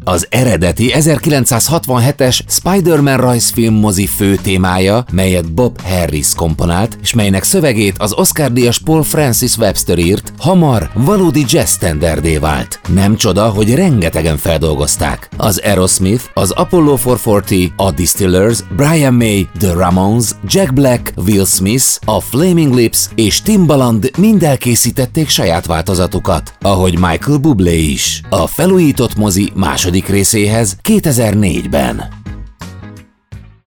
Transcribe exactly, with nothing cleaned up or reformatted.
Az eredeti ezerkilencszázhatvanhetes Spider-Man rajzfilm mozi fő témája, melyet Bob Harris komponált, és melynek szövegét az Oscar-díjas Paul Francis Webster írt, hamar valódi jazz standardé vált. Nem csoda, hogy rengetegen feldolgozták. Az Aerosmith, az Apollo négyszázharminc, a Distillers, Brian May, The Ramones, Jack Black, Will Smith, a Flaming Lips és Timbaland mind elkészítették saját változatukat, ahogy Michael Bublé is. A felújított mozi második részéhez kétezer-négyben.